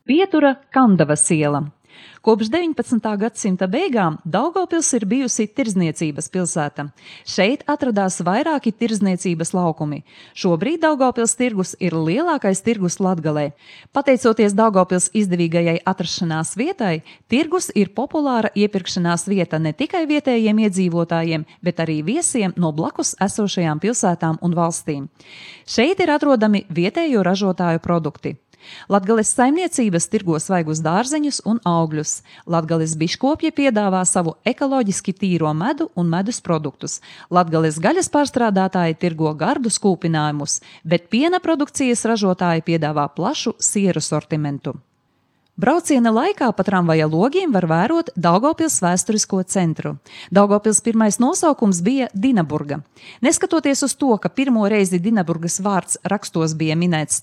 Pietura Kandavas iela. Kopš 19. gadsimta beigām Daugavpils ir bijusi tirdzniecības pilsēta. Šeit atradās vairāki tirdzniecības laukumi. Šobrīd Daugavpils tirgus ir lielākais tirgus Latgalē. Pateicoties Daugavpils izdevīgajai atrašanās vietai, tirgus ir populāra iepirkšanās vieta ne tikai vietējiem iedzīvotājiem, bet arī viesiem no blakus esošajām pilsētām un valstīm. Šeit ir atrodami vietējo ražotāju produkti. Latgales saimniecības tirgo svaigus dārzeņus un augļus. Latgales biškopji piedāvā savu ekoloģiski tīro medu un medus produktus. Latgales gaļas pārstrādātāji tirgo gardus kūpinājumus, bet piena produkcijas ražotāji piedāvā plašu sieru sortimentu. Brauciena laikā pa tramvaja logiem var vērot Daugavpils vēsturisko centru. Daugavpils pirmais nosaukums bija Dinaburga. Neskatoties uz to, ka pirmo reizi Dinaburgas vārds rakstos bija minēts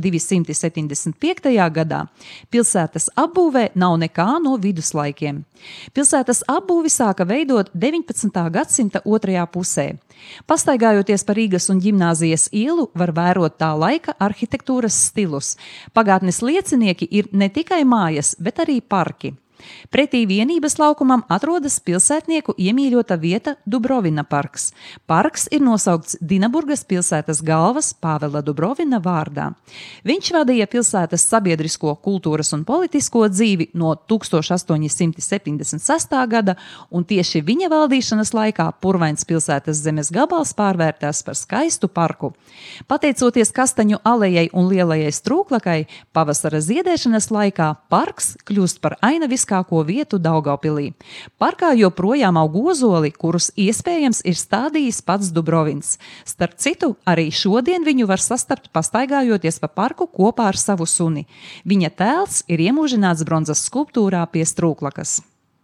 1275. gadā, pilsētas apbūvē nav nekā no viduslaikiem. Pilsētas apbūvi sāka veidot 19. gadsimta otrajā pusē. Pastaigājoties pa Rīgas un Ģimnāzijas ielu, var vērot tā laika arhitektūras stilus. Pagātnes liecinieki ir ne tikai mājas, bet arī parki. Pretī vienības laukumam atrodas pilsētnieku iemīļota vieta Dubrovina parks. Parks ir nosaukts Dinaburgas pilsētas galvas Pāvela Dubrovina vārdā. Viņš vadīja pilsētas sabiedrisko, kultūras un politisko dzīvi no 1876. gada, un tieši viņa valdīšanas laikā purvains pilsētas zemes gabals pārvērtās par skaistu parku. Pateicoties Kastaņu alejai un lielajai strūklakai, pavasara ziedēšanas laikā parks kļūst par ainaviskāko vietu Daugavpilī. Parkā joprojām aug ozoli, kurus iespējams ir stādījis pats Dubrovins. Starp citu, arī šodien viņu var sastapt pastaigājoties pa parku kopā ar savu suni. Viņa tēls ir iemūžināts bronzas skulptūrā pie strūklakas.